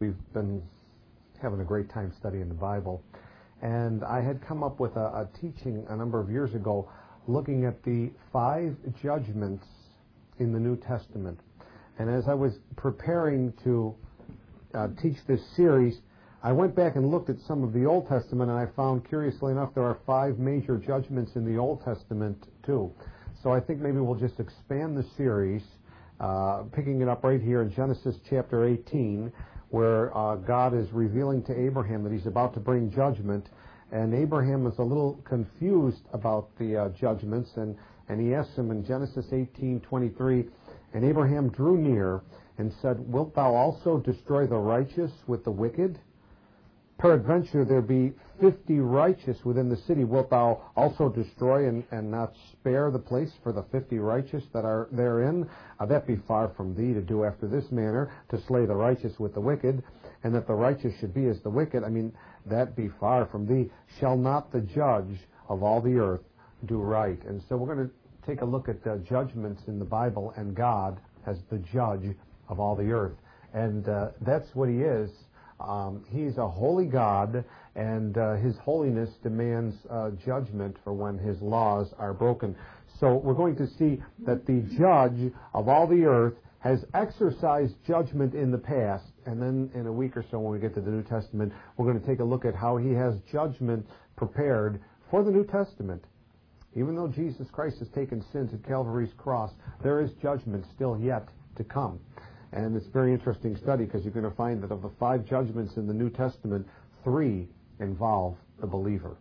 We've been having a great time studying the Bible. And I had come up with a teaching a number of years ago looking at the 5 judgments in the New Testament. And as I was preparing to teach this series, I went back and looked at some of the Old Testament, and I found, curiously enough, there are 5 major judgments in the Old Testament too. So I think maybe we'll just expand the series, picking it up right here in Genesis chapter 18, where God is revealing to Abraham that he's about to bring judgment. And Abraham is a little confused about the judgments, and he asks him in Genesis 18:23, and Abraham drew near and said, "Wilt thou also destroy the righteous with the wicked? Peradventure there be 50 righteous within the city. Wilt thou also destroy and not spare the place for the 50 righteous that are therein? That be far from thee to do after this manner, to slay the righteous with the wicked, and that the righteous should be as the wicked. I mean, that be far from thee. Shall not the judge of all the earth do right?" And so we're going to take a look at judgments in the Bible and God as the judge of all the earth. And that's what he is. He's a holy God, and his holiness demands judgment for when his laws are broken. So we're going to see that the judge of all the earth has exercised judgment in the past, and then in a week or so when we get to the New Testament, we're going to take a look at how he has judgment prepared for the New Testament. Even though Jesus Christ has taken sins at Calvary's cross, there is judgment still yet to come. And it's a very interesting study because you're going to find that of the 5 judgments in the New Testament, 3 involve the believer.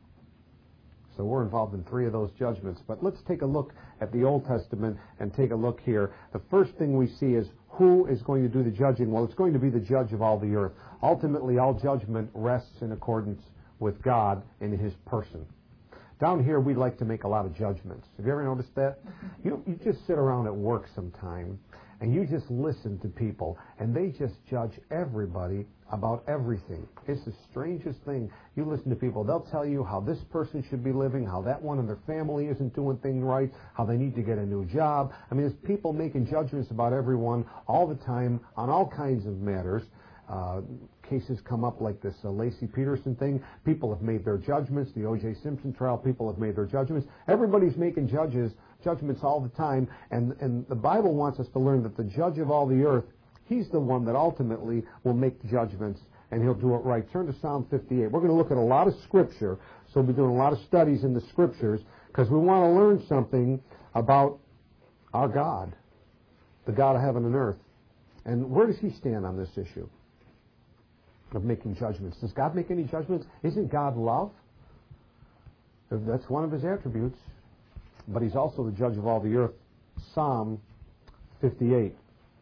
So we're involved in 3 of those judgments. But let's take a look at the Old Testament and take a look here. The first thing we see is who is going to do the judging? Well, it's going to be the judge of all the earth. Ultimately, all judgment rests in accordance with God in his person. Down here, we like to make a lot of judgments. Have you ever noticed that? You just sit around at work sometime, and you just listen to people, and they just judge everybody about everything. It's the strangest thing. You listen to people, they'll tell you how this person should be living, how that one in their family isn't doing things right, how they need to get a new job. I mean, there's people making judgments about everyone all the time on all kinds of matters. Cases come up like this Lacey Peterson thing. People have made their judgments. The O.J. Simpson trial, people have made their judgments. Everybody's making judgments all the time. And the Bible wants us to learn that the judge of all the earth, he's the one that ultimately will make the judgments, and he'll do it right. Turn to Psalm 58. We're going to look at a lot of Scripture, so we'll be doing a lot of studies in the Scriptures, because we want to learn something about our God, the God of heaven and earth. And where does he stand on this issue of making judgments? Does God make any judgments? Isn't God love? That's one of his attributes. But he's also the judge of all the earth. Psalm 58.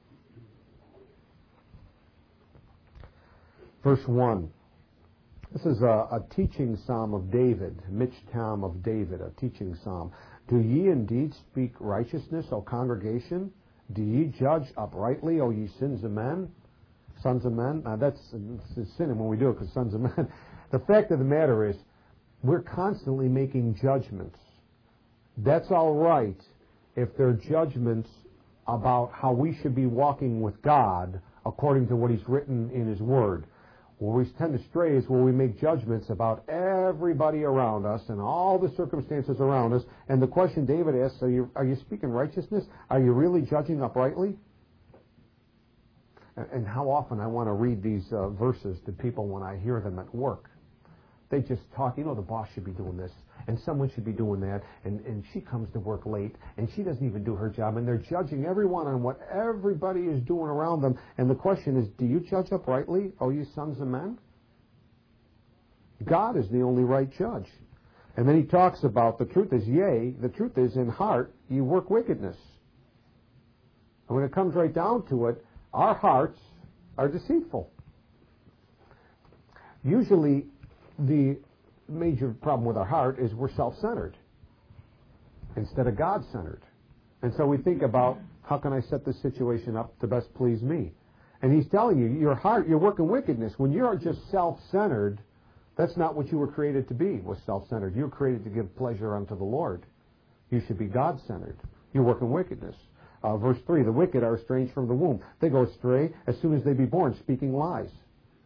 Verse 1. This is a teaching psalm of David, Michtam of David, a teaching psalm. "Do ye indeed speak righteousness, O congregation? Do ye judge uprightly, O ye sons of men?" Sons of men? Now that's a sin when we do it because sons of men. The fact of the matter is, we're constantly making judgments. That's all right if they're judgments about how we should be walking with God according to what he's written in his word. Where we tend to stray is where we make judgments about everybody around us and all the circumstances around us. And the question David asks, are you speaking righteousness? Are you really judging uprightly? And how often I want to read these verses to people when I hear them at work. They just talk, the boss should be doing this, and someone should be doing that, and she comes to work late, and she doesn't even do her job, and they're judging everyone on what everybody is doing around them. And the question is, do you judge uprightly, O you sons of men? God is the only right judge. And then he talks about the truth is, yea, the truth is in heart, ye work wickedness. And when it comes right down to it, our hearts are deceitful. Usually, the major problem with our heart is we're self-centered instead of God-centered. And so we think about, how can I set this situation up to best please me? And he's telling you, your heart, you're working wickedness. When you're just self-centered, that's not what you were created to be, was self-centered. You were created to give pleasure unto the Lord. You should be God-centered. You're working wickedness. Verse 3, the wicked are estranged from the womb. They go astray as soon as they be born, speaking lies.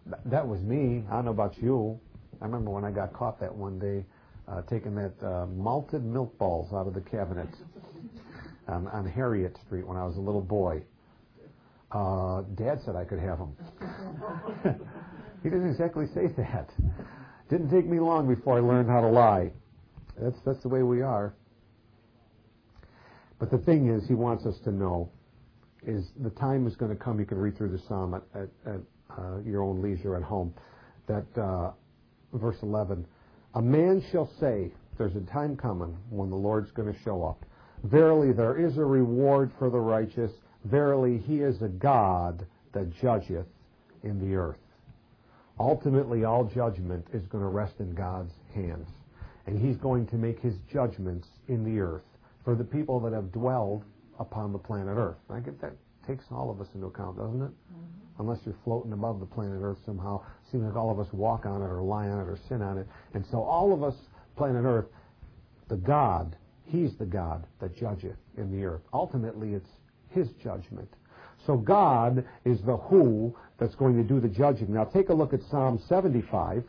That was me. I don't know about you. I remember when I got caught that one day taking that malted milk balls out of the cabinet on Harriet Street when I was a little boy. Dad said I could have them. He didn't exactly say that. Didn't take me long before I learned how to lie. That's the way we are. But the thing is, he wants us to know is the time is going to come. You can read through the psalm at your own leisure at home. That verse 11, a man shall say, there's a time coming when the Lord's going to show up. Verily, there is a reward for the righteous. Verily, he is a God that judgeth in the earth. Ultimately, all judgment is going to rest in God's hands. And he's going to make his judgments in the earth for the people that have dwelled upon the planet Earth. I get that takes all of us into account, doesn't it? Mm-hmm. Unless you're floating above the planet Earth somehow. It seems like all of us walk on it or lie on it or sin on it. And so all of us, planet Earth, the God, he's the God that judgeth in the earth. Ultimately, it's his judgment. So God is the who that's going to do the judging. Now take a look at Psalm 75.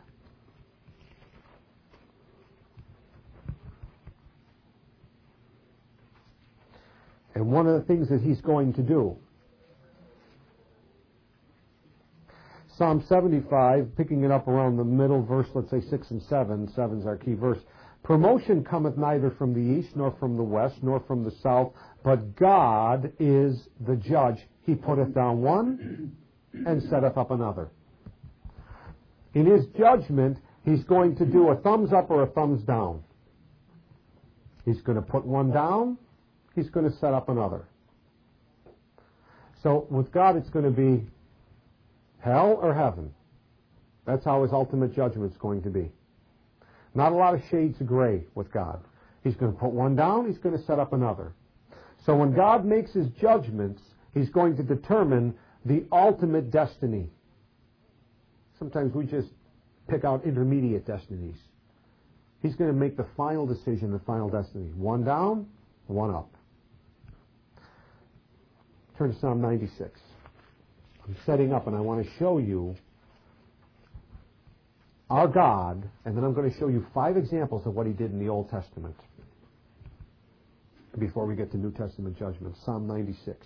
And one of the things that he's going to do, Psalm 75, picking it up around the middle verse, let's say 6 and 7. 7's our key verse. Promotion cometh neither from the east, nor from the west, nor from the south, but God is the judge. He putteth down one and setteth up another. In his judgment, he's going to do a thumbs up or a thumbs down. He's going to put one down. He's going to set up another. So with God, it's going to be hell or heaven. That's how his ultimate judgment is going to be. Not a lot of shades of gray with God. He's going to put one down. He's going to set up another. So when God makes his judgments, he's going to determine the ultimate destiny. Sometimes we just pick out intermediate destinies. He's going to make the final decision, the final destiny. One down, one up. Turn to Psalm 96. I'm setting up and I want to show you our God, and then I'm going to show you 5 examples of what he did in the Old Testament before we get to New Testament judgment. Psalm 96.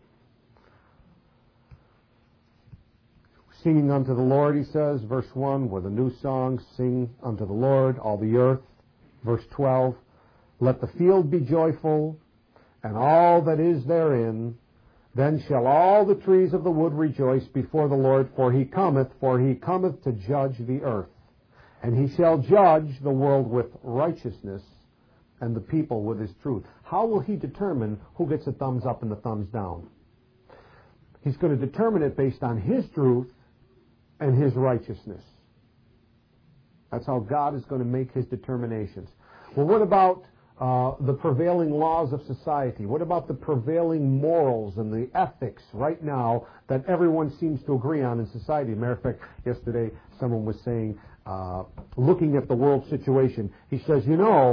Singing unto the Lord, he says, verse 1, with a new song, sing unto the Lord, all the earth. Verse 12, let the field be joyful, and all that is therein. Then shall all the trees of the wood rejoice before the Lord, for he cometh to judge the earth. And he shall judge the world with righteousness, and the people with his truth. How will he determine who gets a thumbs up and the thumbs down? He's going to determine it based on his truth and his righteousness. That's how God is going to make his determinations. Well, what about the prevailing laws of society? What about the prevailing morals and the ethics right now that everyone seems to agree on in society? As a matter of fact, yesterday someone was saying, looking at the world situation, he says,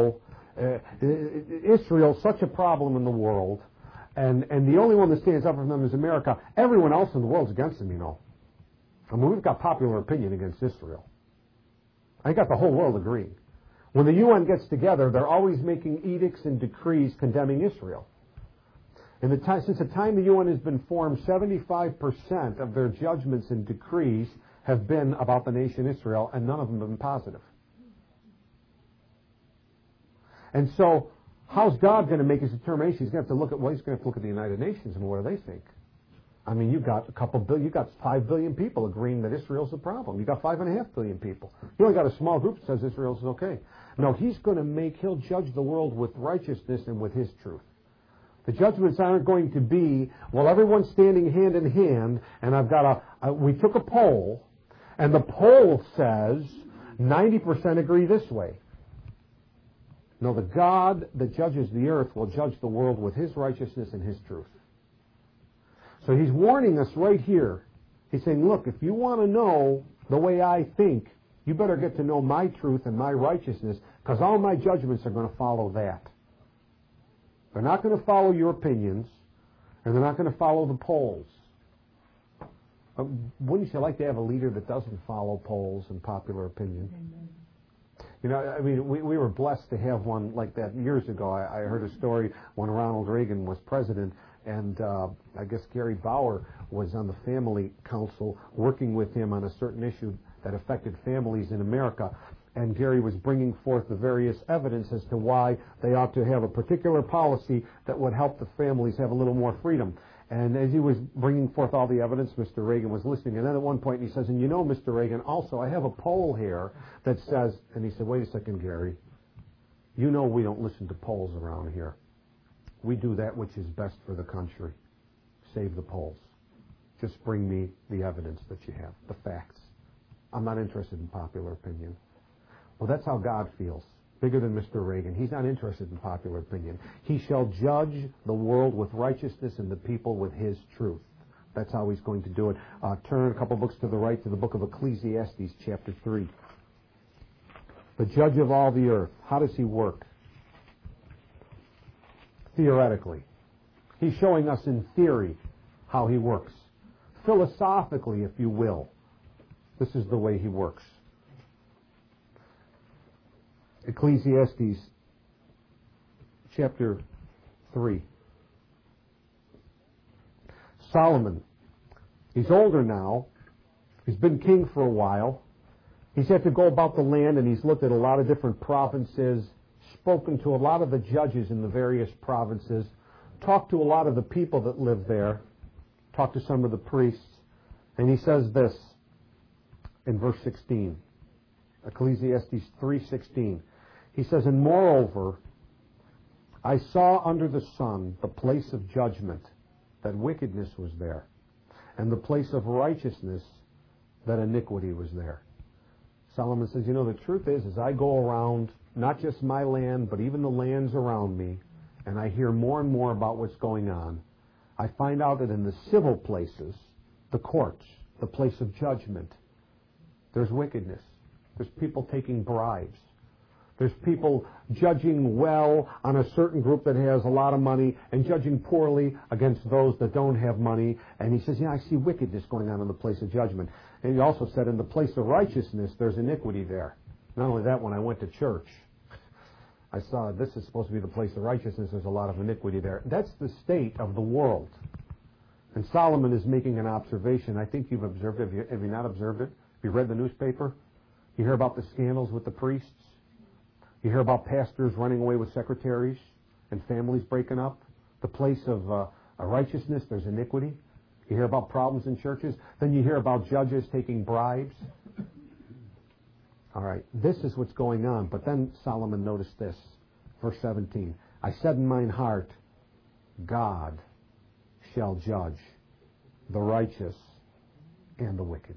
Israel's such a problem in the world, and the only one that stands up for them is America. Everyone else in the world's against them, I mean, we've got popular opinion against Israel. I got the whole world agreeing. When the UN gets together, they're always making edicts and decrees condemning Israel. Since the time the UN has been formed, 75% of their judgments and decrees have been about the nation Israel, and none of them have been positive. And so, how's God going to make his determination? He's going to have to look at the United Nations and what do they think? I mean, you've got 5 billion people agreeing that Israel's the problem. You've got 5.5 billion people. You only got a small group that says Israel's okay. No, he'll judge the world with righteousness and with his truth. The judgments aren't going to be, well, everyone's standing hand in hand, and we took a poll, and the poll says 90% agree this way. No, the God that judges the earth will judge the world with his righteousness and his truth. So he's warning us right here. He's saying, look, if you want to know the way I think, you better get to know my truth and my righteousness, because all my judgments are going to follow that. They're not going to follow your opinions, and they're not going to follow the polls. Wouldn't you like to have a leader that doesn't follow polls and popular opinion? Amen. You know, I mean, we were blessed to have one like that years ago. I heard a story when Ronald Reagan was president, and I guess Gary Bauer was on the family council working with him on a certain issue that affected families in America. And Gary was bringing forth the various evidence as to why they ought to have a particular policy that would help the families have a little more freedom. And as he was bringing forth all the evidence, Mr. Reagan was listening. And then at one point he says, and you know, Mr. Reagan, also I have a poll here that says, and he said, wait a second, Gary, you know we don't listen to polls around here. We do that which is best for the country. Save the polls. Just bring me the evidence that you have, the facts. I'm not interested in popular opinion. Well, that's how God feels. Bigger than Mr. Reagan. He's not interested in popular opinion. He shall judge the world with righteousness and the people with his truth. That's how he's going to do it. Turn a couple books to the right to the book of Ecclesiastes, chapter 3. The judge of all the earth. How does he work? Theoretically. He's showing us in theory how he works. Philosophically, if you will. This is the way he works. Ecclesiastes chapter 3. Solomon. He's older now. He's been king for a while. He's had to go about the land, and he's looked at a lot of different provinces, spoken to a lot of the judges in the various provinces, talked to a lot of the people that live there, talked to some of the priests, and he says this in verse 16. Ecclesiastes 3:16. He says, and moreover, I saw under the sun the place of judgment, that wickedness was there, and the place of righteousness, that iniquity was there. Solomon says, you know, the truth is I go around, not just my land, but even the lands around me, and I hear more and more about what's going on. I find out that in the civil places, the courts, the place of judgment, there's wickedness. There's people taking bribes. There's people judging well on a certain group that has a lot of money and judging poorly against those that don't have money. And he says, yeah, I see wickedness going on in the place of judgment. And he also said, in the place of righteousness, there's iniquity there. Not only that, when I went to church, I saw this is supposed to be the place of righteousness. There's a lot of iniquity there. That's the state of the world. And Solomon is making an observation. I think you've observed it. Have you not observed it? Have you read the newspaper? You hear about the scandals with the priests? You hear about pastors running away with secretaries and families breaking up. The place of righteousness, there's iniquity. You hear about problems in churches. Then you hear about judges taking bribes. All right, this is what's going on. But then Solomon noticed this. Verse 17. I said in mine heart, God shall judge the righteous and the wicked.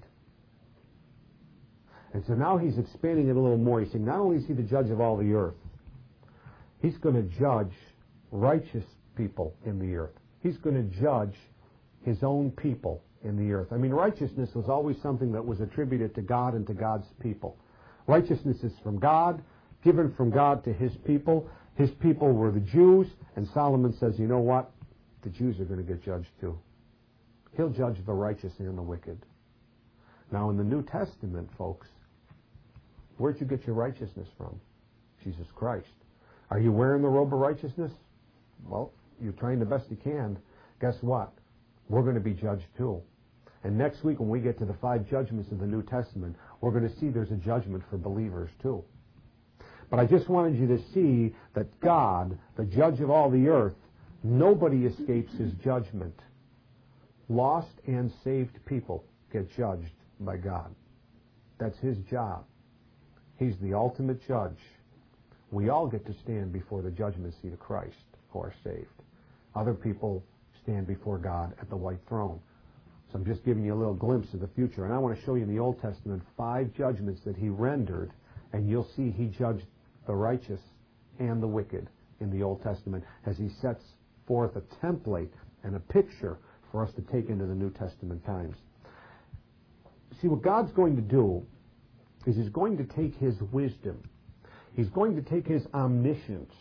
And so now he's expanding it a little more. He's saying not only is he the judge of all the earth, he's going to judge righteous people in the earth. He's going to judge his own people in the earth. I mean, righteousness was always something that was attributed to God and to God's people. Righteousness is from God, given from God to his people. His people were the Jews, and Solomon says, you know what? The Jews are going to get judged too. He'll judge the righteous and the wicked. Now, in the New Testament, folks, where'd you get your righteousness from? Jesus Christ. Are you wearing the robe of righteousness? Well, you're trying the best you can. Guess what? We're going to be judged too. And next week when we get to the 5 judgments of the New Testament, we're going to see there's a judgment for believers too. But I just wanted you to see that God, the judge of all the earth, nobody escapes his judgment. Lost and saved people get judged by God. That's his job. He's the ultimate judge. We all get to stand before the judgment seat of Christ who are saved. Other people stand before God at the white throne. So I'm just giving you a little glimpse of the future. And I want to show you in the Old Testament 5 judgments that he rendered, and you'll see he judged the righteous and the wicked in the Old Testament as he sets forth a template and a picture for us to take into the New Testament times. See, what God's going to do is he's going to take his wisdom. He's going to take his omniscience,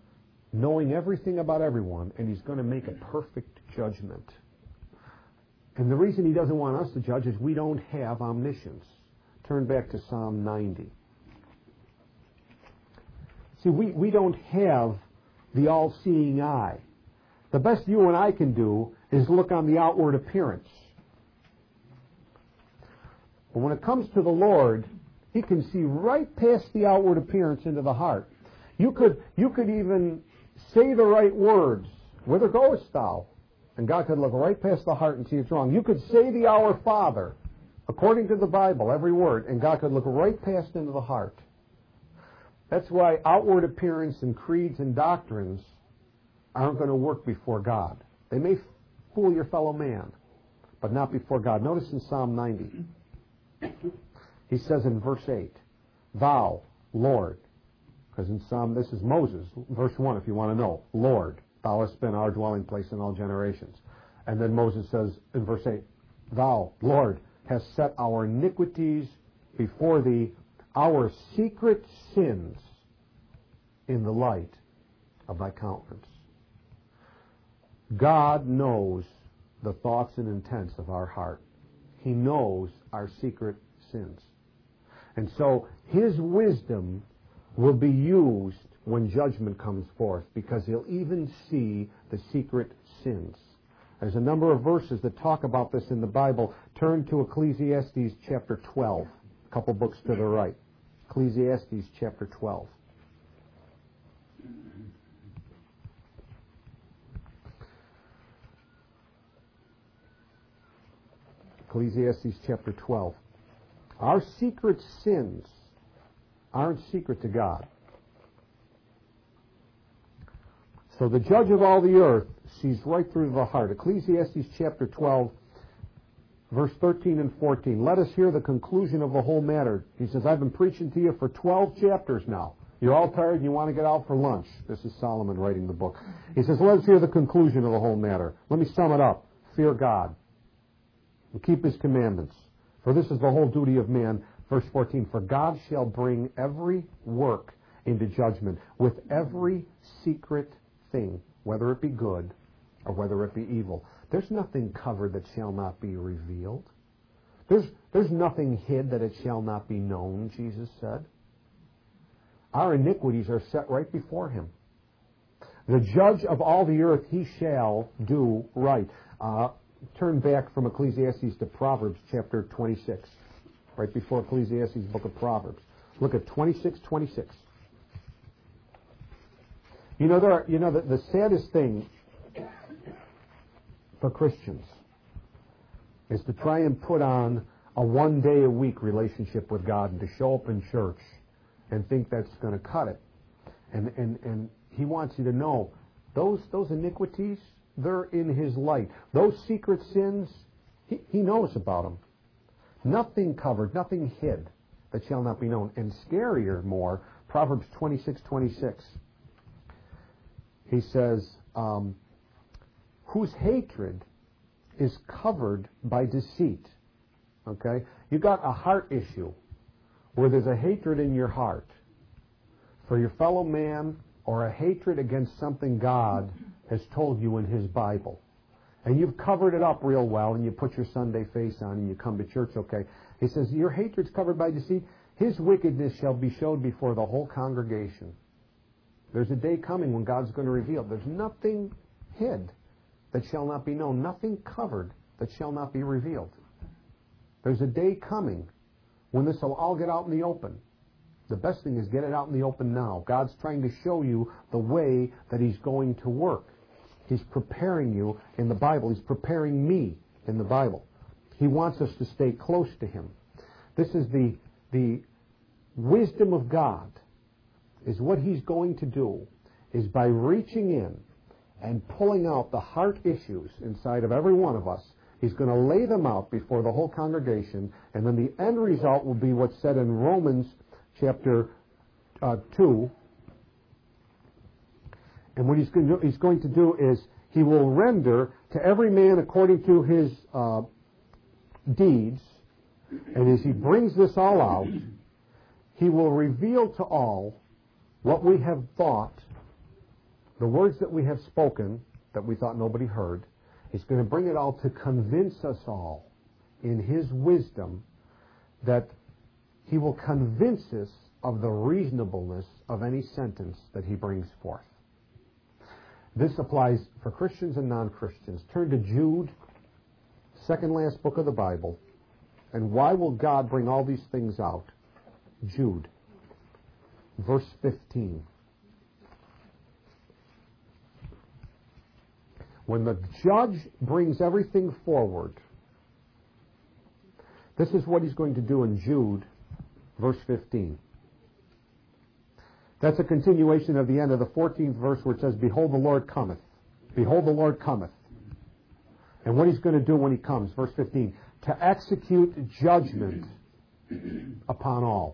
knowing everything about everyone, and he's going to make a perfect judgment. And the reason he doesn't want us to judge is we don't have omniscience. Turn back to Psalm 90. See, we don't have the all-seeing eye. The best you and I can do is look on the outward appearance. But when it comes to the Lord, He can see right past the outward appearance into the heart. You could even say the right words. Whither goest thou? And God could look right past the heart and see it's wrong. You could say the Our Father, according to the Bible, every word, and God could look right past into the heart. That's why outward appearance and creeds and doctrines aren't going to work before God. They may fool your fellow man, but not before God. Notice in Psalm 90, he says in verse 8, Thou, Lord, because in Psalm, this is Moses, verse 1 if you want to know, Lord, Thou hast been our dwelling place in all generations. And then Moses says in verse 8, Thou, Lord, hast set our iniquities before Thee, our secret sins in the light of Thy countenance. God knows the thoughts and intents of our heart. He knows our secret sins. And so His wisdom will be used when judgment comes forth, because He'll even see the secret sins. There's a number of verses that talk about this in the Bible. Turn to Ecclesiastes chapter 12, a couple books to the right. Ecclesiastes chapter 12. Ecclesiastes chapter 12. Our secret sins aren't secret to God. So the judge of all the earth sees right through the heart. Ecclesiastes chapter 12, verse 13 and 14. Let us hear the conclusion of the whole matter. He says, I've been preaching to you for 12 chapters now. You're all tired and you want to get out for lunch. This is Solomon writing the book. He says, let us hear the conclusion of the whole matter. Let me sum it up. Fear God and keep His commandments. For this is the whole duty of man. Verse 14, for God shall bring every work into judgment with every secret thing, whether it be good or whether it be evil. There's nothing covered that shall not be revealed. There's nothing hid that it shall not be known, Jesus said. Our iniquities are set right before Him. The judge of all the earth, He shall do right. Turn back from Ecclesiastes to Proverbs chapter 26. Right before Ecclesiastes, book of Proverbs. Look at 26:26. You know, the saddest thing for Christians is to try and put on a one-day-a-week relationship with God and to show up in church and think that's going to cut it. And He wants you to know those iniquities, they're in His light. Those secret sins, He knows about them. Nothing covered, nothing hid that shall not be known. And scarier more, Proverbs 26:26. He says, whose hatred is covered by deceit. Okay? You got a heart issue where there's a hatred in your heart for your fellow man or a hatred against something God has told you in His Bible. And you've covered it up real well and you put your Sunday face on and you come to church, okay. He says, your hatred's covered by deceit. His wickedness shall be showed before the whole congregation. There's a day coming when God's going to reveal. There's nothing hid that shall not be known. Nothing covered that shall not be revealed. There's a day coming when this will all get out in the open. The best thing is get it out in the open now. God's trying to show you the way that He's going to work. He's preparing you in the Bible. He's preparing me in the Bible. He wants us to stay close to Him. This is the wisdom of God, is what He's going to do is by reaching in and pulling out the heart issues inside of every one of us, He's going to lay them out before the whole congregation, and then the end result will be what's said in Romans chapter 2. And what He's going to do is He will render to every man according to his deeds. And as He brings this all out, He will reveal to all what we have thought, the words that we have spoken that we thought nobody heard, He's going to bring it all to convince us all in His wisdom that He will convince us of the reasonableness of any sentence that He brings forth. This applies for Christians and non-Christians. Turn to Jude, second last book of the Bible. And why will God bring all these things out? Jude, verse 15. When the judge brings everything forward, this is what he's going to do in Jude, verse 15. That's a continuation of the end of the 14th verse where it says, Behold, the Lord cometh. Behold, the Lord cometh. And what he's going to do when he comes, verse 15, to execute judgment upon all.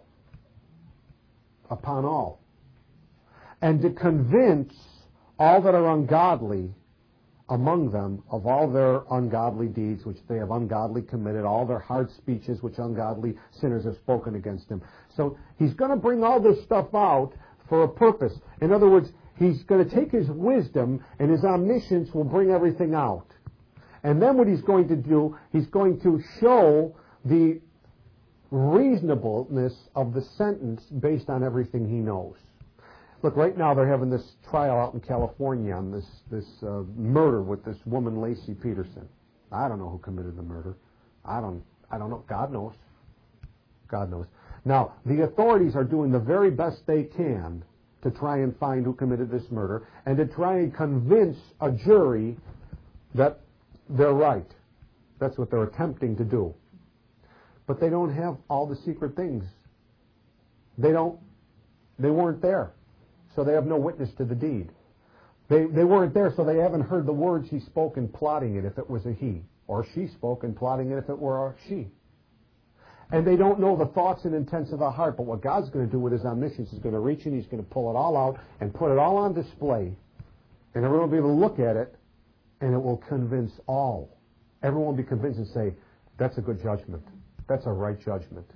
Upon all. And to convince all that are ungodly among them of all their ungodly deeds which they have ungodly committed, all their hard speeches which ungodly sinners have spoken against him. So he's going to bring all this stuff out for a purpose. In other words, he's going to take his wisdom and his omniscience will bring everything out. And then what he's going to do, he's going to show the reasonableness of the sentence based on everything he knows. Look, right now they're having this trial out in California on this murder with this woman, Lacey Peterson. I don't know who committed the murder. I don't know. God knows. God knows. Now, the authorities are doing the very best they can to try and find who committed this murder and to try and convince a jury that they're right. That's what they're attempting to do. But they don't have all the secret things. They weren't there. So they have no witness to the deed. They weren't there, so they haven't heard the words he spoke in plotting it if it was a he, or she spoke in plotting it if it were a she. And they don't know the thoughts and intents of the heart, but what God's going to do with his omniscience is going to reach in, he's going to pull it all out and put it all on display, and everyone will be able to look at it, and it will convince all. Everyone will be convinced and say, that's a good judgment. That's a right judgment.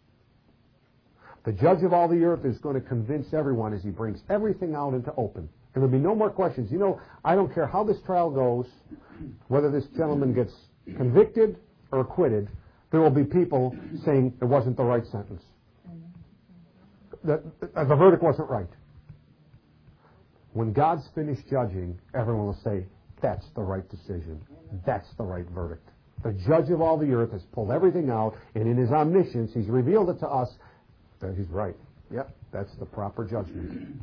The judge of all the earth is going to convince everyone as he brings everything out into open. And there'll be no more questions. You know, I don't care how this trial goes, whether this gentleman gets convicted or acquitted, there will be people saying it wasn't the right sentence. The verdict wasn't right. When God's finished judging, everyone will say, that's the right decision. That's the right verdict. The judge of all the earth has pulled everything out, and in his omniscience, he's revealed it to us that he's right. Yep, that's the proper judgment.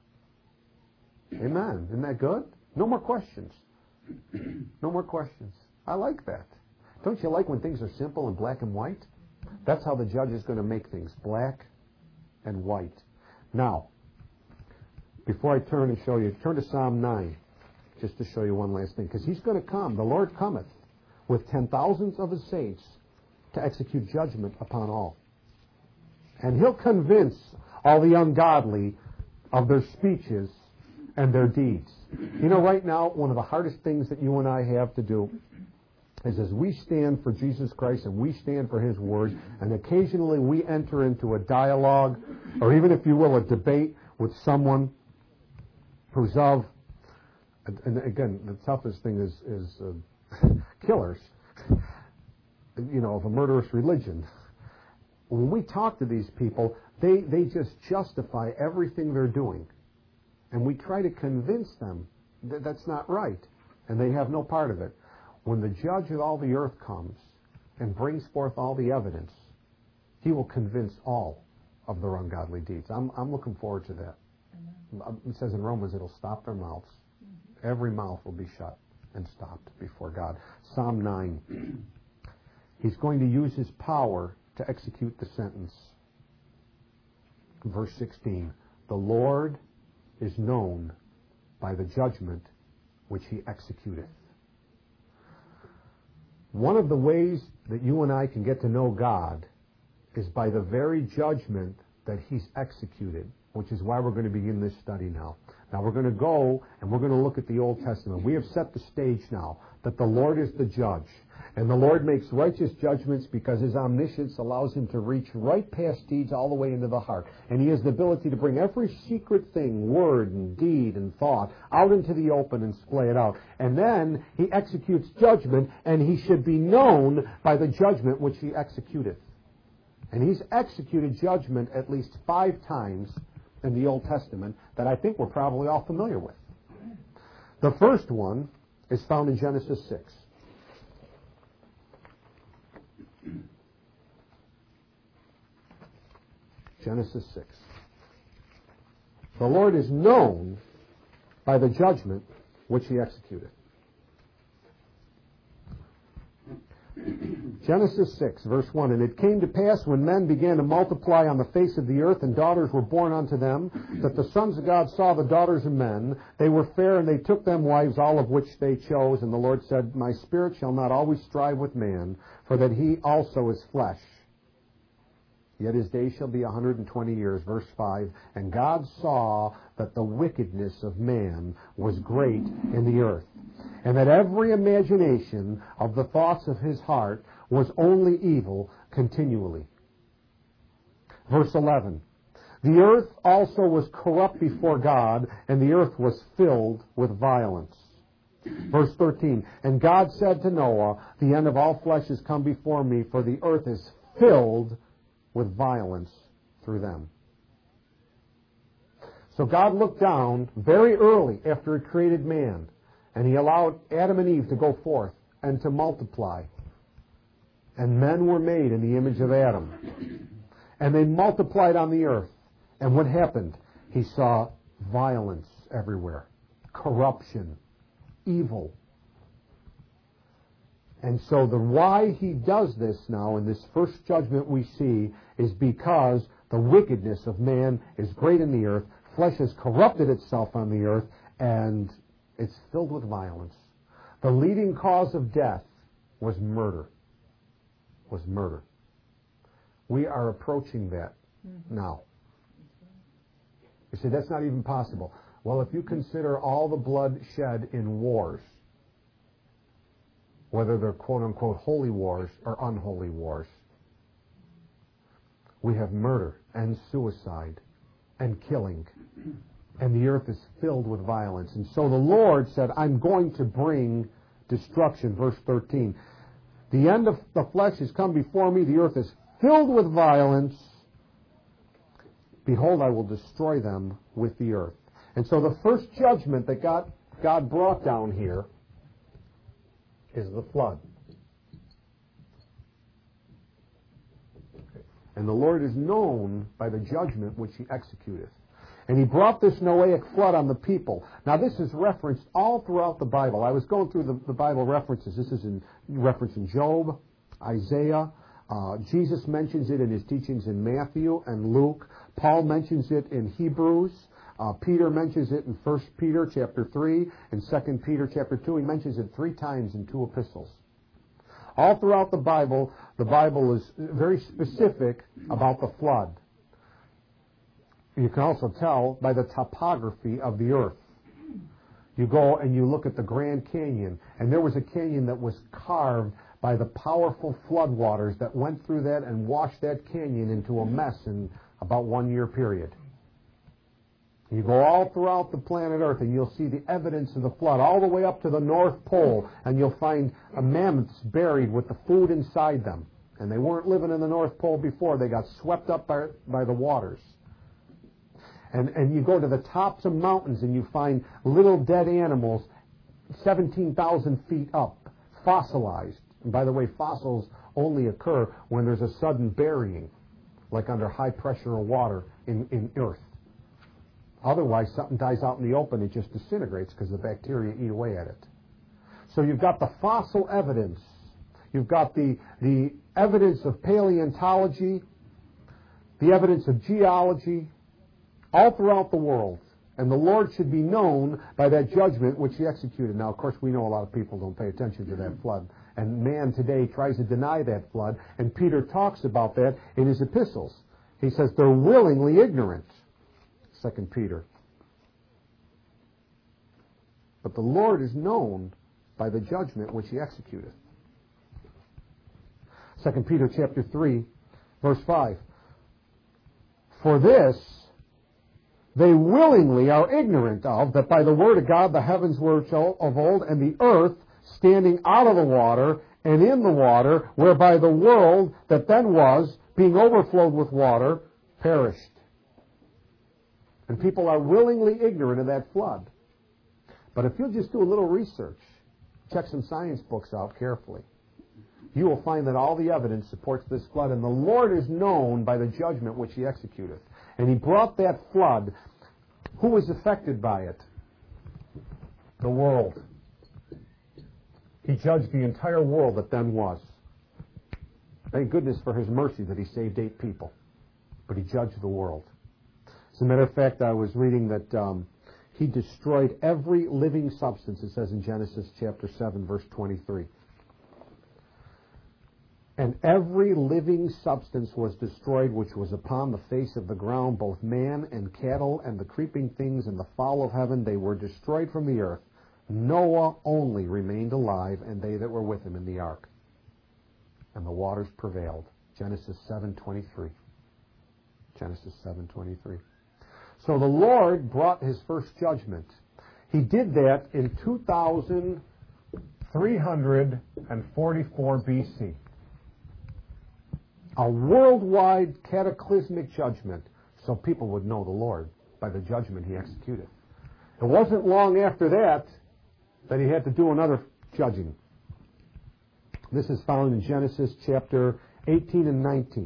Amen. Isn't that good? No more questions. No more questions. I like that. Don't you like when things are simple and black and white? That's how the judge is going to make things, black and white. Now, before I turn and show you, turn to Psalm 9, just to show you one last thing. Because he's going to come, the Lord cometh, with 10,000s of his saints to execute judgment upon all. And he'll convince all the ungodly of their speeches and their deeds. You know, right now, one of the hardest things that you and I have to do is as we stand for Jesus Christ and we stand for his word, and occasionally we enter into a dialogue, or even, if you will, a debate with someone who's of, and again, the toughest thing is killers, you know, of a murderous religion. When we talk to these people, they just justify everything they're doing. And we try to convince them that that's not right. And they have no part of it. When the judge of all the earth comes and brings forth all the evidence, he will convince all of their ungodly deeds. I'm looking forward to that. It says in Romans, it'll stop their mouths. Every mouth will be shut and stopped before God. Psalm 9. He's going to use his power to execute the sentence. Verse 16. The Lord is known by the judgment which he executeth. One of the ways that you and I can get to know God is by the very judgment that he's executed which is why we're going to begin this study now. Now we're going to go and we're going to look at the Old Testament. We have set the stage now that the Lord is the judge. And the Lord makes righteous judgments because His omniscience allows Him to reach right past deeds all the way into the heart. And He has the ability to bring every secret thing, word and deed and thought, out into the open and splay it out. And then He executes judgment, and He should be known by the judgment which He executeth. And He's executed judgment at least 5 times in the Old Testament that I think we're probably all familiar with. The first one is found in Genesis 6. Genesis 6. The Lord is known by the judgment which He executed. Genesis 6, verse 1. And it came to pass when men began to multiply on the face of the earth, and daughters were born unto them, that the sons of God saw the daughters of men. They were fair, and they took them wives, all of which they chose. And the Lord said, My spirit shall not always strive with man, for that he also is flesh. Yet his days shall be 120 years. Verse 5. And God saw that the wickedness of man was great in the earth, and that every imagination of the thoughts of his heart was only evil continually. Verse 11. The earth also was corrupt before God, and the earth was filled with violence. Verse 13. And God said to Noah, The end of all flesh is come before me, for the earth is filled with violence through them. So God looked down very early after He created man, and He allowed Adam and Eve to go forth and to multiply. And men were made in the image of Adam. And they multiplied on the earth. And what happened? He saw violence everywhere, corruption, evil. And so the why He does this now in this first judgment we see is because the wickedness of man is great in the earth. Flesh has corrupted itself on the earth, and it's filled with violence. The leading cause of death was murder. We are approaching that now. You say, that's not even possible. Well, if you consider all the blood shed in wars, whether they're quote-unquote holy wars or unholy wars, we have murder and suicide and killing. And the earth is filled with violence. And so the Lord said, I'm going to bring destruction. Verse 13. The end of the flesh is come before me. The earth is filled with violence. Behold, I will destroy them with the earth. And so the first judgment that God brought down here is the flood. And the Lord is known by the judgment which He executeth. And He brought this Noahic flood on the people. Now this is referenced all throughout the Bible. I was going through the Bible references. This is in reference in Job, Isaiah. Jesus mentions it in His teachings in Matthew and Luke. Paul mentions it in Hebrews. Peter mentions it in 1 Peter chapter 3 and 2 Peter chapter 2. He mentions it 3 times in 2 epistles. All throughout the Bible is very specific about the flood. You can also tell by the topography of the earth. You go and you look at the Grand Canyon, and there was a canyon that was carved by the powerful floodwaters that went through that and washed that canyon into a mess in about 1 year period. You go all throughout the planet Earth and you'll see the evidence of the flood all the way up to the North Pole, and you'll find mammoths buried with the food inside them. And they weren't living in the North Pole before. They got swept up by the waters. And you go to the tops of mountains and you find little dead animals 17,000 feet up, fossilized. And by the way, fossils only occur when there's a sudden burying, like under high pressure of water in earth. Otherwise, something dies out in the open, it just disintegrates because the bacteria eat away at it. So you've got the fossil evidence. You've got the evidence of paleontology, the evidence of geology, all throughout the world. And the Lord should be known by that judgment which He executed. Now, of course, we know a lot of people don't pay attention to that flood. And man today tries to deny that flood. And Peter talks about that in his epistles. He says they're willingly ignorant. 2 Peter. But the Lord is known by the judgment which he executeth. 2 Peter chapter 3, verse 5. For this they willingly are ignorant of, that by the word of God the heavens were of old, and the earth standing out of the water and in the water, whereby the world that then was, being overflowed with water, perished. And people are willingly ignorant of that flood. But if you'll just do a little research, check some science books out carefully, you will find that all the evidence supports this flood. And the Lord is known by the judgment which he executeth. And he brought that flood. Who was affected by it? The world. He judged the entire world that then was. Thank goodness for his mercy that he saved 8 people. But he judged the world. As a matter of fact, I was reading that he destroyed every living substance, it says in Genesis chapter 7, verse 23. And every living substance was destroyed which was upon the face of the ground, both man and cattle and the creeping things and the fowl of heaven. They were destroyed from the earth. Noah only remained alive, and they that were with him in the ark. And the waters prevailed. Genesis 7:23. Genesis 7:23. So the Lord brought his first judgment. He did that in 2344 BC. A worldwide cataclysmic judgment, so people would know the Lord by the judgment he executed. It wasn't long after that he had to do another judging. This is found in Genesis chapter 18 and 19.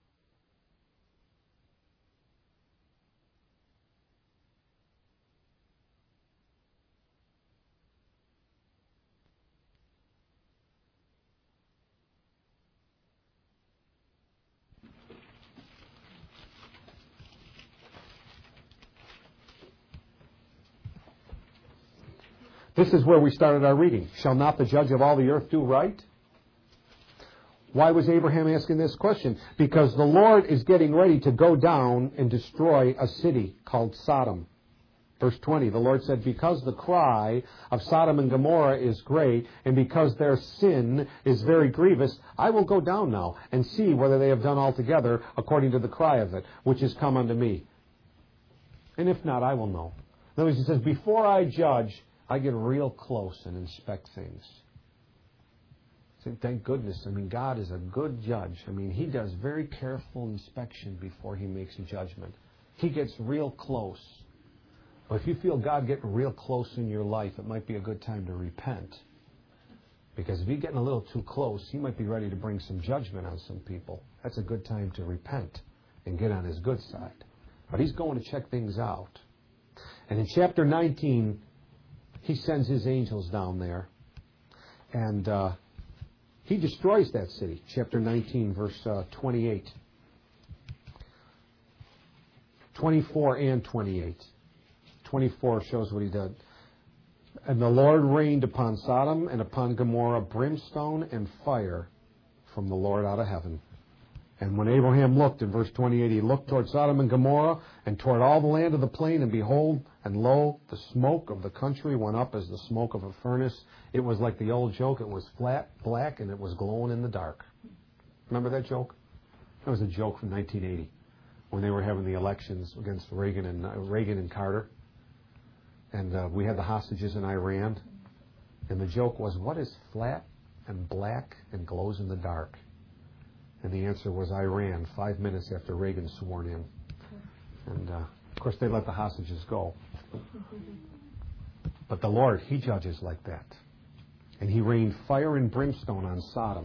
This is where we started our reading. Shall not the judge of all the earth do right? Why was Abraham asking this question? Because the Lord is getting ready to go down and destroy a city called Sodom. Verse 20, the Lord said, because the cry of Sodom and Gomorrah is great, and because their sin is very grievous, I will go down now and see whether they have done altogether according to the cry of it, which is come unto me. And if not, I will know. In other words, he says, before I judge, I get real close and inspect things. So thank goodness. I mean, God is a good judge. I mean, he does very careful inspection before he makes a judgment. He gets real close. But if you feel God getting real close in your life, it might be a good time to repent. Because if you're getting a little too close, he might be ready to bring some judgment on some people. That's a good time to repent and get on his good side. But he's going to check things out. And in chapter 19, he sends his angels down there. And he destroys that city. Chapter 19, verse 28. 24 and 28. 24 shows what he did. And the Lord rained upon Sodom and upon Gomorrah brimstone and fire from the Lord out of heaven. And when Abraham looked, in verse 28, he looked toward Sodom and Gomorrah and toward all the land of the plain, and behold, and lo, the smoke of the country went up as the smoke of a furnace. It was like the old joke. It was flat, black, and it was glowing in the dark. Remember that joke? That was a joke from 1980 when they were having the elections against Reagan and Carter. And we had the hostages in Iran. And the joke was, what is flat and black and glows in the dark? And the answer was Iran, 5 minutes after Reagan sworn in. And, of course, they let the hostages go. But the Lord, he judges like that. And he rained fire and brimstone on Sodom.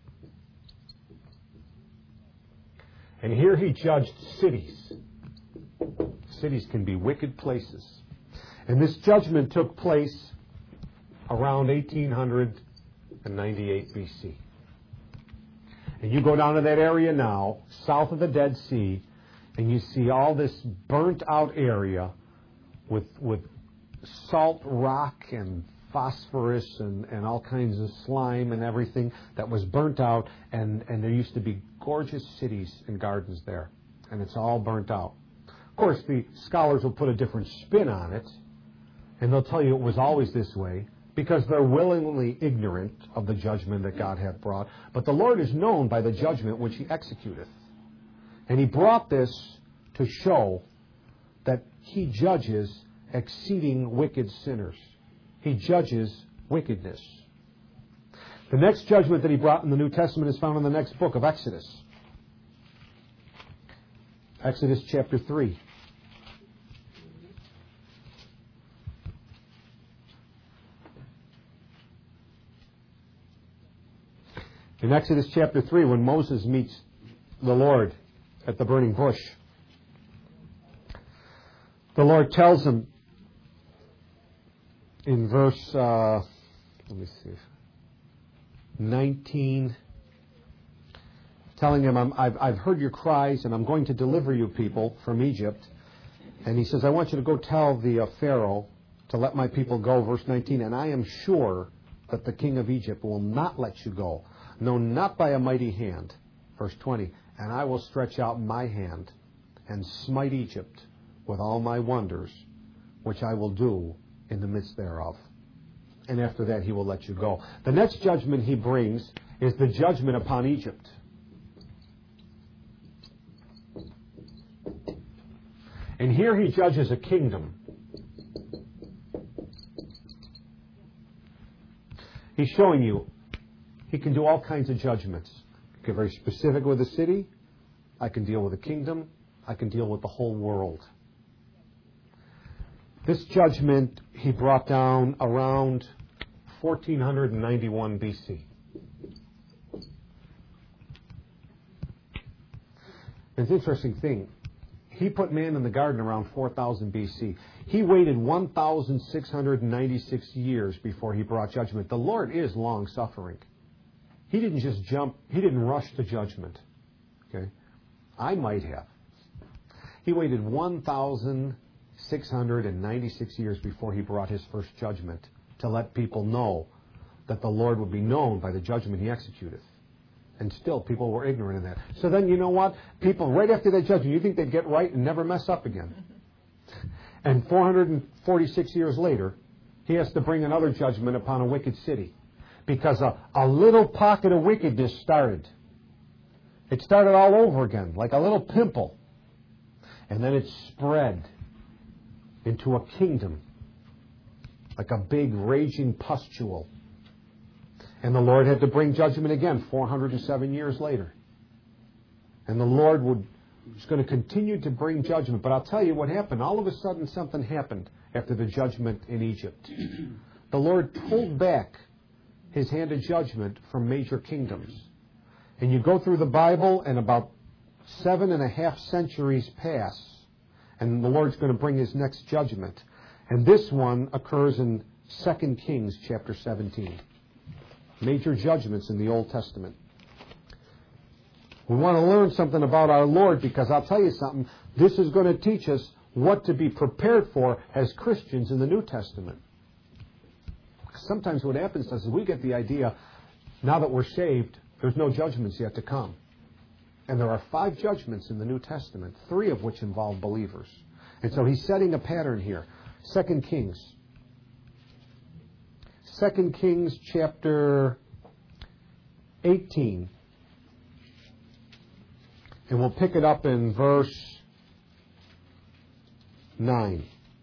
And here he judged cities. Cities can be wicked places. And this judgment took place around 1898 BC. And you go down to that area now, south of the Dead Sea, and you see all this burnt out area with salt rock and phosphorus and all kinds of slime and everything that was burnt out. And there used to be gorgeous cities and gardens there. And it's all burnt out. course, the scholars will put a different spin on it, and they'll tell you it was always this way, because they're willingly ignorant of the judgment that God hath brought. But the Lord is known by the judgment which he executeth. And he brought this to show that he judges exceeding wicked sinners. He judges wickedness. The next judgment that he brought in the New Testament is found in the next book of Exodus. Exodus chapter 3. In Exodus chapter 3, when Moses meets the Lord at the burning bush, the Lord tells him in verse, 19, telling him, I've heard your cries, and I'm going to deliver you people from Egypt. And he says, I want you to go tell the Pharaoh to let my people go, verse 19, and I am sure that the king of Egypt will not let you go, no, not by a mighty hand. Verse 20, and I will stretch out my hand and smite Egypt with all my wonders, which I will do in the midst thereof. And after that he will let you go. The next judgment he brings is the judgment upon Egypt. And here he judges a kingdom. He's showing you he can do all kinds of judgments. Get very specific with a city. I can deal with a kingdom. I can deal with the whole world. This judgment he brought down around 1491 BC. It's an interesting thing. He put man in the garden around 4000 BC. He waited 1,696 years before he brought judgment. The Lord is long-suffering. He didn't just jump. He didn't rush to judgment. Okay? I might have. He waited 1,696 years before he brought his first judgment to let people know that the Lord would be known by the judgment he executeth. And still, people were ignorant of that. So then, you know what? People, right after that judgment, you think they'd get right and never mess up again. And 446 years later, he has to bring another judgment upon a wicked city. Because a little pocket of wickedness started. It started all over again, like a little pimple. And then it spread into a kingdom, like a big raging pustule. And the Lord had to bring judgment again 407 years later. And the Lord was going to continue to bring judgment. But I'll tell you what happened. All of a sudden something happened after the judgment in Egypt. The Lord pulled back his hand of judgment from major kingdoms. And you go through the Bible, and about 7.5 centuries pass, and the Lord's going to bring his next judgment. And this one occurs in 2 Kings chapter 17. Major judgments in the Old Testament. We want to learn something about our Lord, because I'll tell you something, this is going to teach us what to be prepared for as Christians in the New Testament. Sometimes what happens to us is we get the idea, now that we're saved, there's no judgments yet to come. And there are 5 judgments in the New Testament, 3 of which involve believers. And so he's setting a pattern here. 2 Kings. 2 Kings chapter 18. And we'll pick it up in verse 9.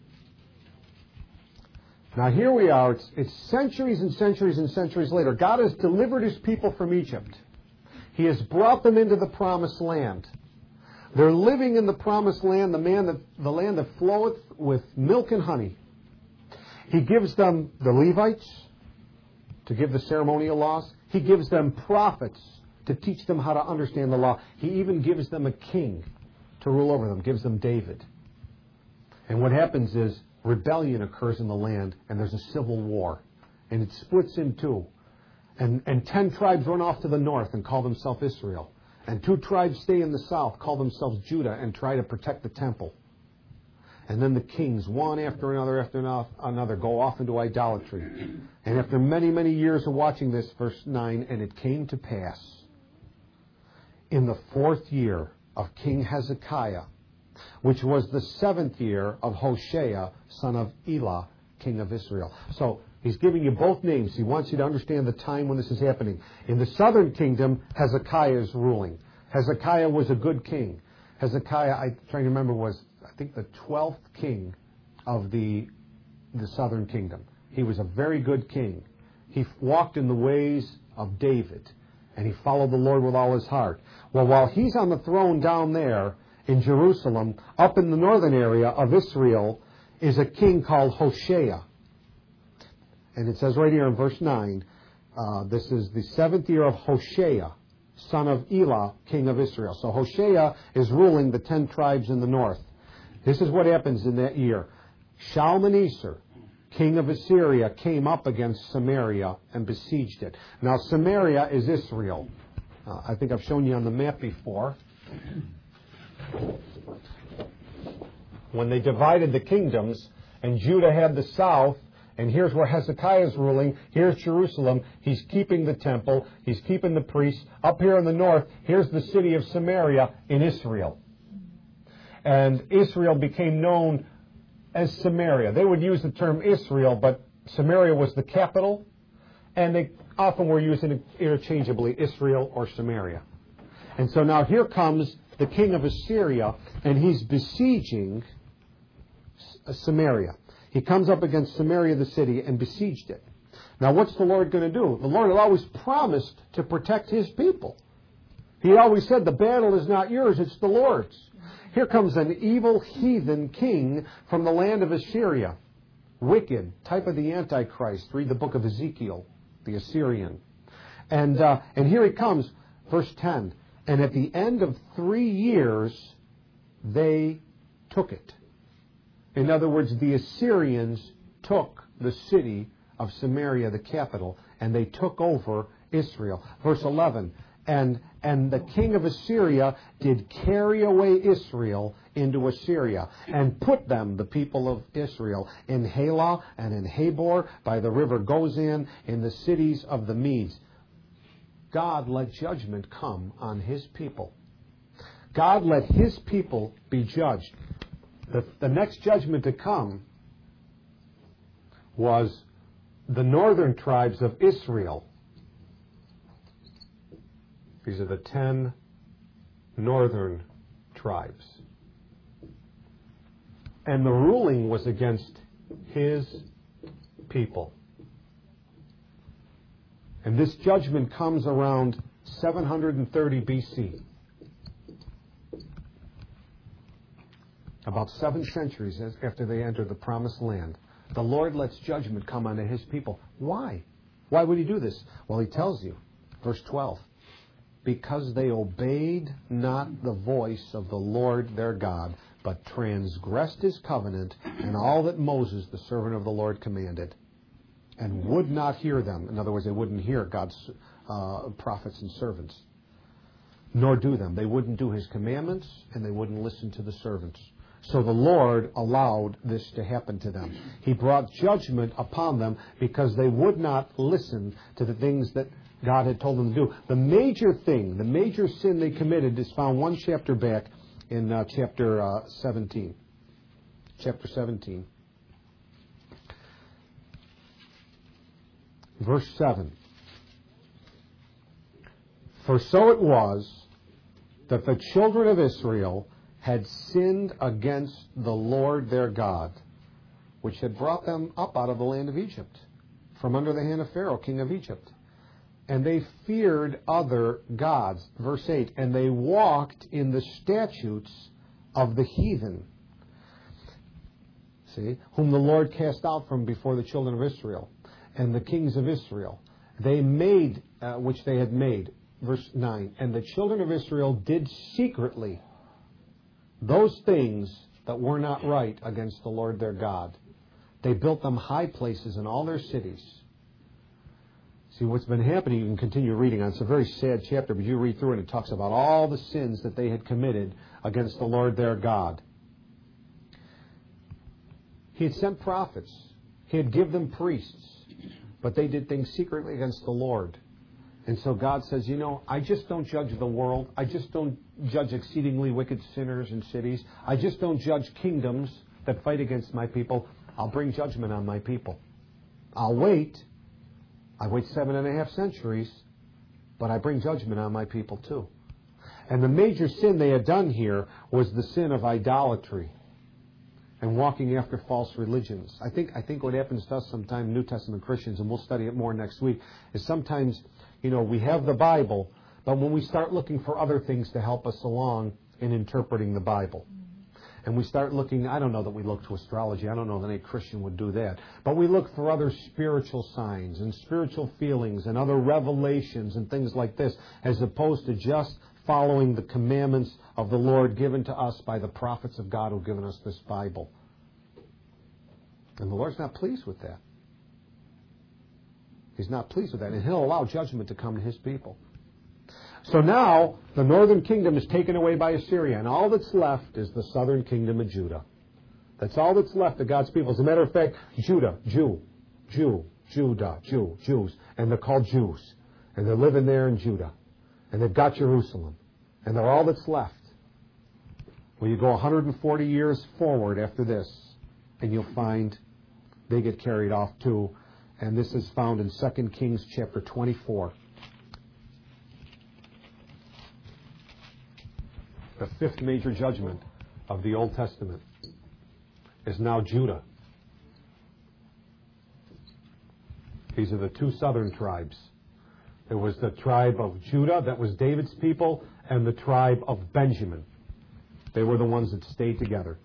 Now here we are. It's centuries and centuries and centuries later. God has delivered his people from Egypt. He has brought them into the promised land. They're living in the promised land, the land that floweth with milk and honey. He gives them the Levites to give the ceremonial laws. He gives them prophets to teach them how to understand the law. He even gives them a king to rule over them, gives them David. And what happens is rebellion occurs in the land, and there's a civil war. And it splits in two. And 10 tribes run off to the north and call themselves Israel. And 2 tribes stay in the south, call themselves Judah, and try to protect the temple. And then the kings, one after another, go off into idolatry. And after many, many years of watching this, verse 9, and it came to pass in the 4th year of King Hezekiah which was the 7th year of Hoshea, son of Elah, king of Israel. So he's giving you both names. He wants you to understand the time when this is happening. In the southern kingdom, Hezekiah is ruling. Hezekiah was a good king. Hezekiah, I'm trying to remember, was, I think, the 12th king of the southern kingdom. He was a very good king. He walked in the ways of David, and he followed the Lord with all his heart. Well, while he's on the throne down there in Jerusalem, up in the northern area of Israel, is a king called Hoshea. And it says right here in verse 9, this is the 7th year of Hoshea, son of Elah, king of Israel. So Hoshea is ruling the 10 tribes in the north. This is what happens in that year. Shalmaneser, king of Assyria, came up against Samaria and besieged it. Now, Samaria is Israel. I think I've shown you on the map before. When they divided the kingdoms, and Judah had the south, and here's where Hezekiah is ruling. Here's Jerusalem. He's keeping the temple. He's keeping the priests. Up here in the north, here's the city of Samaria in Israel. And Israel became known as Samaria. They would use the term Israel, but Samaria was the capital, and they often were using it interchangeably, Israel or Samaria. And so now here comes the king of Assyria, and he's besieging Samaria. He comes up against Samaria, the city, and besieged it. Now, what's the Lord going to do? The Lord had always promised to protect His people. He always said, the battle is not yours, it's the Lord's. Here comes an evil heathen king from the land of Assyria. Wicked, type of the Antichrist. Read the book of Ezekiel, the Assyrian. And here he comes, verse 10. And at the end of 3 years, they took it. In other words, the Assyrians took the city of Samaria, the capital, and they took over Israel. Verse 11, and the king of Assyria did carry away Israel into Assyria, and put them, the people of Israel, in Halah and in Habor, by the river Gozan, in the cities of the Medes. God let judgment come on His people. God let His people be judged. The next judgment to come was the northern tribes of Israel. These are the 10 northern tribes. And the ruling was against His people. And this judgment comes around 730 BC. About 7 centuries after they entered the promised land. The Lord lets judgment come onto His people. Why? Why would He do this? Well, He tells you. Verse 12. Because they obeyed not the voice of the Lord their God, but transgressed His covenant and all that Moses, the servant of the Lord, commanded, and would not hear them. In other words, they wouldn't hear God's prophets and servants, nor do them. They wouldn't do His commandments, and they wouldn't listen to the servants. So the Lord allowed this to happen to them. He brought judgment upon them because they would not listen to the things that God had told them to do. The major thing, the major sin they committed is found one chapter back in chapter 17. Chapter 17. Verse 7. For so it was that the children of Israel had sinned against the Lord their God, which had brought them up out of the land of Egypt, from under the hand of Pharaoh, king of Egypt. And they feared other gods. Verse 8, and they walked in the statutes of the heathen, see, whom the Lord cast out from before the children of Israel, and the kings of Israel. They made, which they had made. Verse 9, and the children of Israel did secretly those things that were not right against the Lord their God. They built them high places in all their cities. See, what's been happening, you can continue reading on. It's a very sad chapter, but you read through it and it talks about all the sins that they had committed against the Lord their God. He had sent prophets. He had given them priests. But they did things secretly against the Lord. And so God says, I just don't judge the world. I just don't judge exceedingly wicked sinners in cities. I just don't judge kingdoms that fight against my people. I'll bring judgment on my people. I'll wait. I wait 7.5 centuries, but I bring judgment on my people too. And the major sin they had done here was the sin of idolatry and walking after false religions. I think what happens to us sometimes, New Testament Christians, and we'll study it more next week, is sometimes, we have the Bible, but when we start looking for other things to help us along in interpreting the Bible, and we start looking, I don't know that we look to astrology. I don't know that any Christian would do that. But we look for other spiritual signs and spiritual feelings and other revelations and things like this, as opposed to just following the commandments of the Lord given to us by the prophets of God who have given us this Bible. And the Lord's not pleased with that. He's not pleased with that. And He'll allow judgment to come to His people. So now, the northern kingdom is taken away by Assyria, and all that's left is the southern kingdom of Judah. That's all that's left of God's people. As a matter of fact, Judah, Judah, Jews, and they're called Jews. And they're living there in Judah. And they've got Jerusalem. And they're all that's left. Well, you go 140 years forward after this, and you'll find they get carried off too. And this is found in 2 Kings chapter 24. The fifth major judgment of the Old Testament is now Judah. These are the two southern tribes. There was the tribe of Judah, that was David's people, and the tribe of Benjamin. They were the ones that stayed together.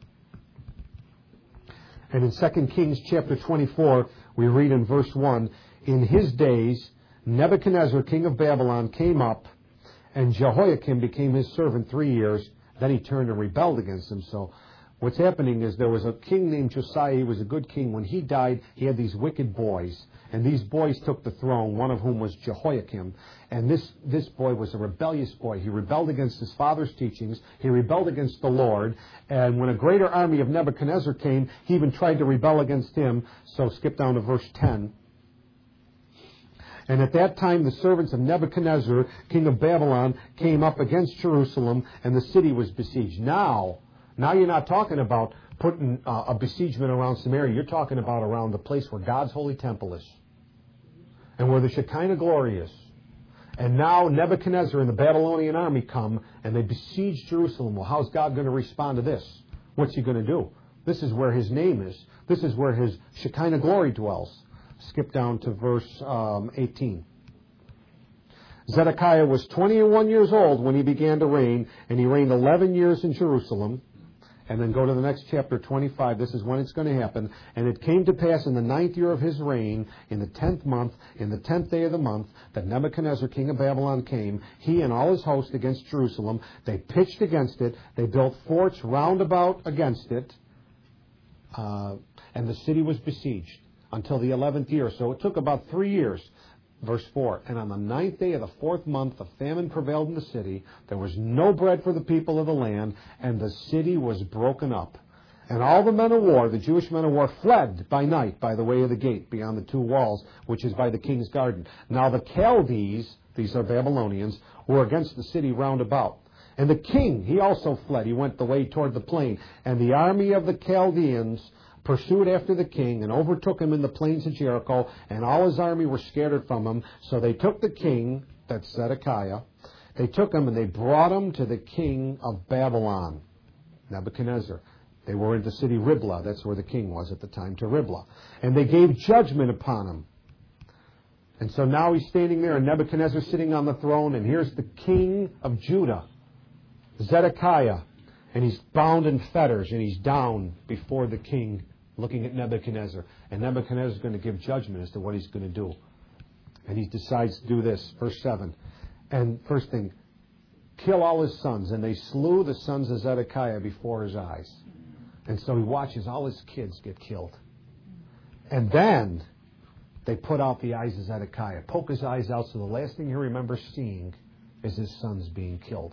And in 2 Kings chapter 24, we read in verse 1, in his days, Nebuchadnezzar, king of Babylon, came up, and Jehoiakim became his servant 3 years. Then he turned and rebelled against him. So what's happening is there was a king named Josiah. He was a good king. When he died, he had these wicked boys. And these boys took the throne, one of whom was Jehoiakim. And this boy was a rebellious boy. He rebelled against his father's teachings. He rebelled against the Lord. And when a greater army of Nebuchadnezzar came, he even tried to rebel against him. So skip down to verse 10. And at that time the servants of Nebuchadnezzar, king of Babylon, came up against Jerusalem, and the city was besieged. Now you're not talking about putting a besiegement around Samaria. You're talking about around the place where God's holy temple is, and where the Shekinah glory is. And now Nebuchadnezzar and the Babylonian army come, and they besiege Jerusalem. Well, how's God going to respond to this? What's He going to do? This is where His name is. This is where His Shekinah glory dwells. Skip down to verse 18. Zedekiah was 21 years old when he began to reign, and he reigned 11 years in Jerusalem. And then go to the next chapter, 25. This is when it's going to happen. And it came to pass in the 9th year of his reign, in the 10th month, in the 10th day of the month, that Nebuchadnezzar, king of Babylon, came, he and all his host, against Jerusalem. They pitched against it. They built forts round about against it. And the city was besieged until the 11th year. So it took about 3 years. Verse 4, and on the 9th day of the 4th month, the famine prevailed in the city. There was no bread for the people of the land, and the city was broken up. And all the men of war, the Jewish men of war, fled by night by the way of the gate, beyond the 2 walls, which is by the king's garden. Now the Chaldees, these are Babylonians, were against the city round about. And the king, he also fled. He went the way toward the plain. And the army of the Chaldeans pursued after the king and overtook him in the plains of Jericho, and all his army were scattered from him. So they took the king, that's Zedekiah, they took him and they brought him to the king of Babylon, Nebuchadnezzar. They were in the city Riblah, that's where the king was at the time, to Riblah. And they gave judgment upon him. And so now he's standing there, and Nebuchadnezzar sitting on the throne, and here's the king of Judah, Zedekiah, and he's bound in fetters, and he's down before the king, looking at Nebuchadnezzar. And Nebuchadnezzar is going to give judgment as to what he's going to do. And he decides to do this. Verse 7. And first thing, kill all his sons. And they slew the sons of Zedekiah before his eyes. And so he watches all his kids get killed. And then they put out the eyes of Zedekiah, poke his eyes out, so the last thing he remembers seeing is his sons being killed.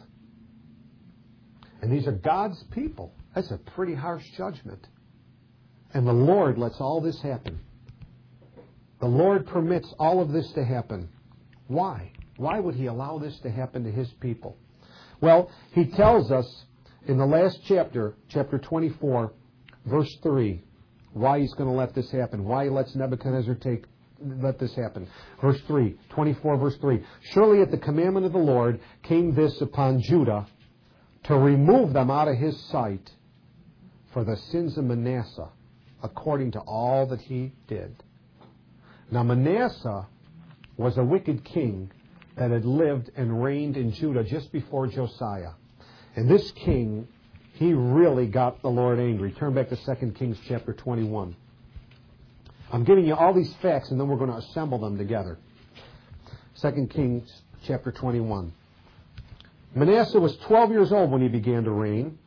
And these are God's people. That's a pretty harsh judgment. And the Lord lets all this happen. The Lord permits all of this to happen. Why? Why would He allow this to happen to His people? Well, He tells us in the last chapter, chapter 24, verse 3, why He's going to let this happen. Why He lets Nebuchadnezzar let this happen. Verse 3, 24 verse 3. Surely at the commandment of the Lord came this upon Judah to remove them out of His sight for the sins of Manasseh, according to all that he did. Now Manasseh was a wicked king that had lived and reigned in Judah just before Josiah. And this king, he really got the Lord angry. Turn back to 2 Kings chapter 21. I'm giving you all these facts, and then we're going to assemble them together. 2 Kings chapter 21. Manasseh was 12 years old when he began to reign,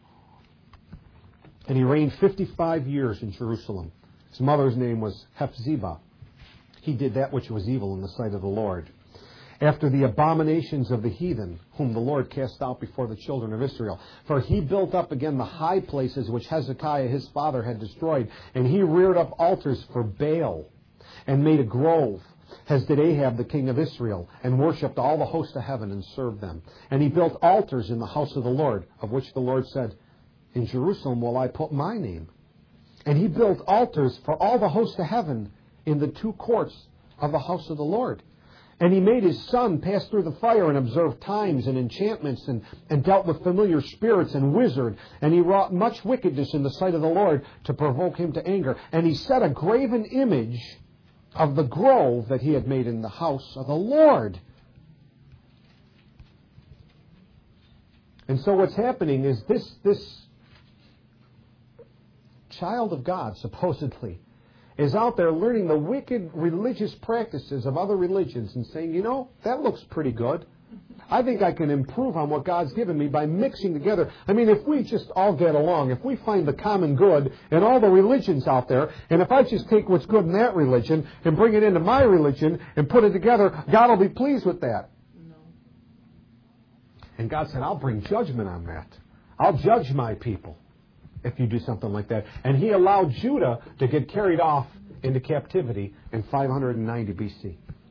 and he reigned 55 years in Jerusalem. His mother's name was Hephzibah. He did that which was evil in the sight of the Lord, after the abominations of the heathen, whom the Lord cast out before the children of Israel. For he built up again the high places which Hezekiah his father had destroyed, and he reared up altars for Baal, and made a grove, as did Ahab the king of Israel, and worshipped all the host of heaven, and served them. And he built altars in the house of the Lord, of which the Lord said, In Jerusalem will I put my name. And he built altars for all the host of heaven in the two courts of the house of the Lord. And he made his son pass through the fire and observe times and enchantments and dealt with familiar spirits and wizard. And he wrought much wickedness in the sight of the Lord to provoke him to anger. And he set a graven image of the grove that he had made in the house of the Lord. And so what's happening is this child of God, supposedly, is out there learning the wicked religious practices of other religions and saying, you know, that looks pretty good. I think I can improve on what God's given me by mixing together. I mean, if we just all get along, if we find the common good in all the religions out there, and if I just take what's good in that religion and bring it into my religion and put it together, God will be pleased with that. No. And God said, I'll bring judgment on that. I'll judge my people if you do something like that. And He allowed Judah to get carried off into captivity in 590 BC.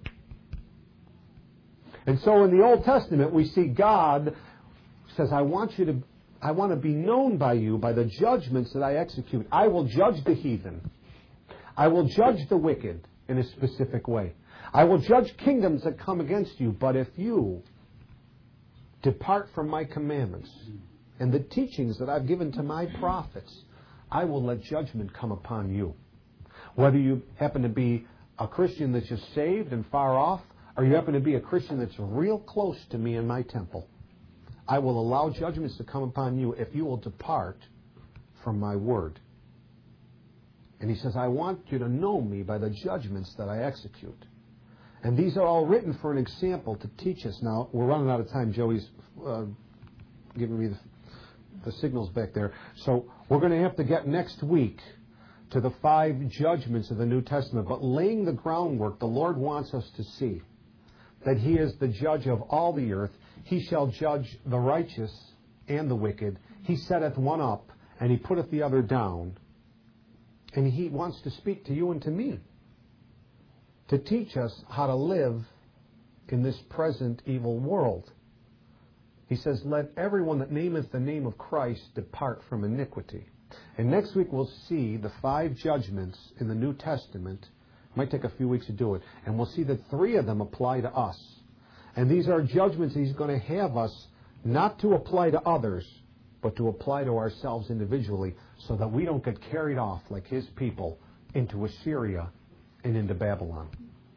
And so in the Old Testament, we see God says, I want to be known by you by the judgments that I execute. I will judge the heathen. I will judge the wicked in a specific way. I will judge kingdoms that come against you. But if you depart from my commandments and the teachings that I've given to my prophets, I will let judgment come upon you. Whether you happen to be a Christian that's just saved and far off, or you happen to be a Christian that's real close to me in my temple, I will allow judgments to come upon you if you will depart from my word. And He says, I want you to know me by the judgments that I execute. And these are all written for an example to teach us. Now, we're running out of time. Joey's giving me the signals back there. So we're going to have to get next week to the 5 judgments of the New Testament. But laying the groundwork, the Lord wants us to see that He is the judge of all the earth. He shall judge the righteous and the wicked. He setteth one up, and He putteth the other down. And He wants to speak to you and to me, to teach us how to live in this present evil world. He says, let everyone that nameth the name of Christ depart from iniquity. And next week we'll see the 5 judgments in the New Testament. It might take a few weeks to do it. And we'll see that 3 of them apply to us. And these are judgments He's going to have us not to apply to others, but to apply to ourselves individually, so that we don't get carried off like His people into Assyria and into Babylon.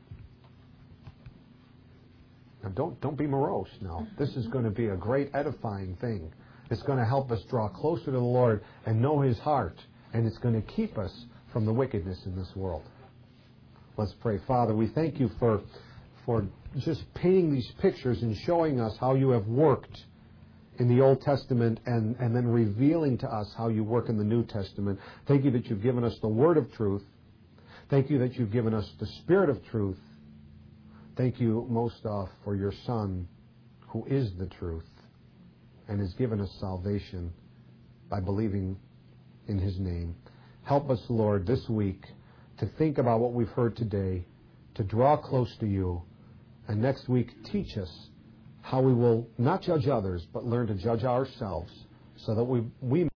Now, don't be morose now. This is going to be a great edifying thing. It's going to help us draw closer to the Lord and know His heart. And it's going to keep us from the wickedness in this world. Let's pray. Father, we thank You for just painting these pictures and showing us how You have worked in the Old Testament and then revealing to us how You work in the New Testament. Thank You that You've given us the Word of truth. Thank You that You've given us the Spirit of truth. Thank You most for Your Son, who is the truth, and has given us salvation by believing in His name. Help us, Lord, this week to think about what we've heard today, to draw close to You, and next week teach us how we will not judge others, but learn to judge ourselves so that we